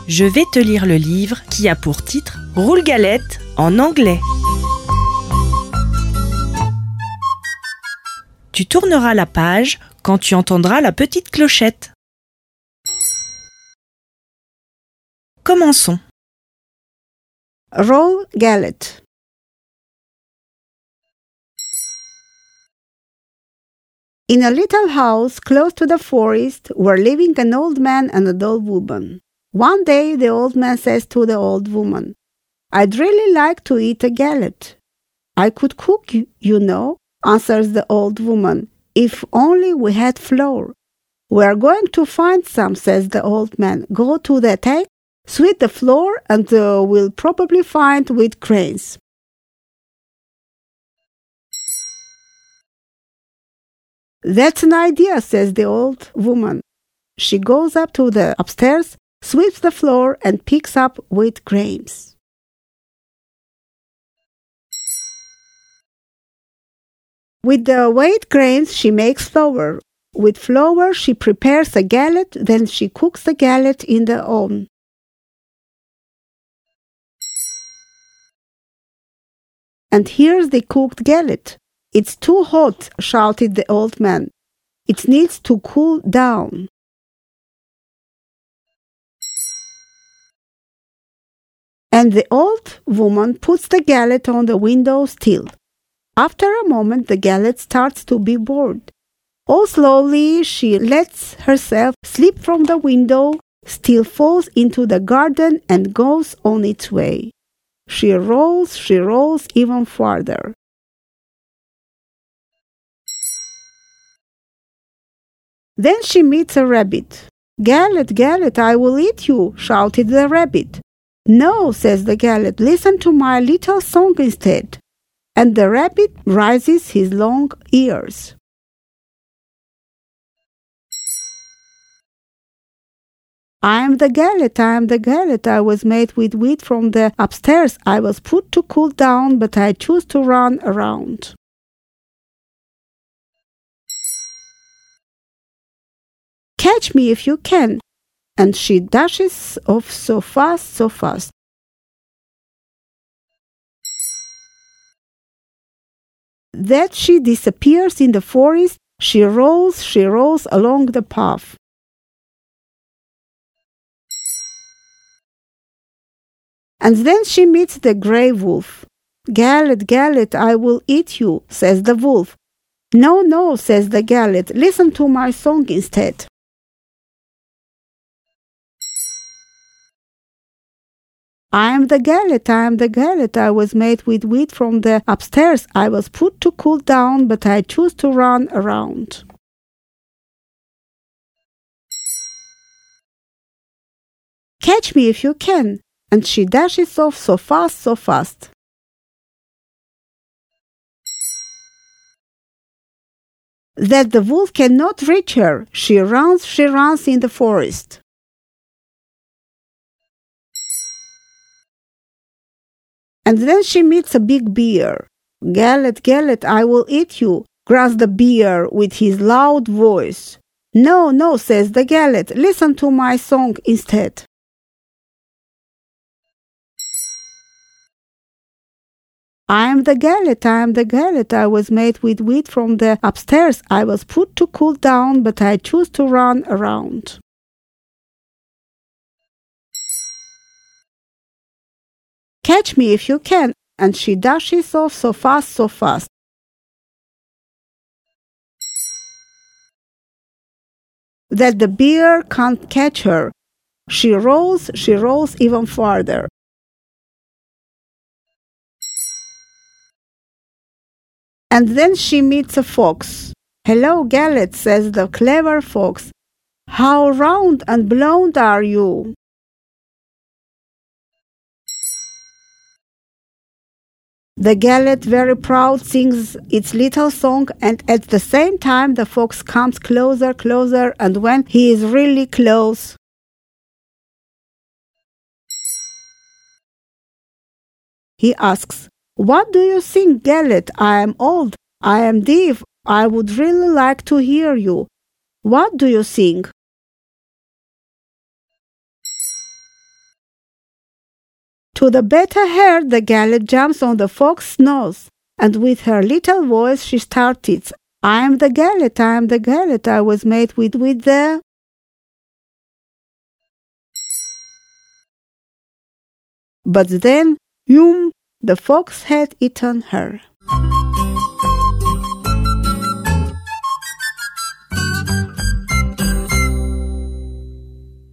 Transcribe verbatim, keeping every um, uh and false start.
Je vais te lire le livre qui a pour titre « Roule Galette » en anglais. Tu tourneras la page quand tu entendras la petite clochette. Commençons. Roll Galette. In a little house close to the forest were living an old man and an old woman. One day the old man says to the old woman, "I'd really like to eat a galette." "I could cook, you know," answers the old woman, "if only we had flour." "We're going to find some," says the old man. "Go to the tank, sweep the floor, and uh, we'll probably find wheat grains." "That's an idea," says the old woman. She goes up to the upstairs, sweeps the floor, and picks up wheat grains. With the wheat grains, she makes flour. With flour, she prepares a galette, then she cooks the galette in the oven. "And here's the cooked galette." "It's too hot," shouted the old man. "It needs to cool down." And the old woman puts the galette on the window sill. After a moment, the galette starts to be boiled. All slowly, she lets herself slip from the window, still falls into the garden, and goes on its way. She rolls, she rolls even farther. Then she meets a rabbit. "Galette, galette, I will eat you," shouted the rabbit. "No," says the galette, "listen to my little song instead." And the rabbit raises his long ears. "I am the galette, I am the galette, I was made with wheat from the upstairs. I was put to cool down, but I choose to run around." "Catch me if you can." And she dashes off so fast, so fast. That she disappears in the forest. She rolls, she rolls along the path. And then she meets the grey wolf. "Galette, galette, I will eat you," says the wolf. "No, no," says the galette, "listen to my song instead." "I am the galette, I am the galette, I was made with wheat from the upstairs. I was put to cool down, but I choose to run around." "Catch me if you can." And she dashes off so fast, so fast. That the wolf cannot reach her. She runs, she runs in the forest. And then she meets a big bear. "Galette, galette, I will eat you," growls the bear with his loud voice. "No, no," says the galette, "listen to my song instead." "I am the galette, I am the galette, I was made with wheat from the upstairs. I was put to cool down, but I choose to run around." "Catch me if you can." And she dashes off so fast, so fast. That the bear can't catch her. She rolls, she rolls even farther. And then she meets a fox. "Hello, galette," says the clever fox. "How round and blonde are you?" The galette, very proud, sings its little song, and at the same time the fox comes closer, closer, and when he is really close, he asks, "What do you sing, galette? I am old, I am deaf, I would really like to hear you. What do you sing?" To the better hair, the galette jumps on the fox's nose, and with her little voice she started, I am the galette, I am the galette, I was made with, with the... But then, yum, the fox had eaten her.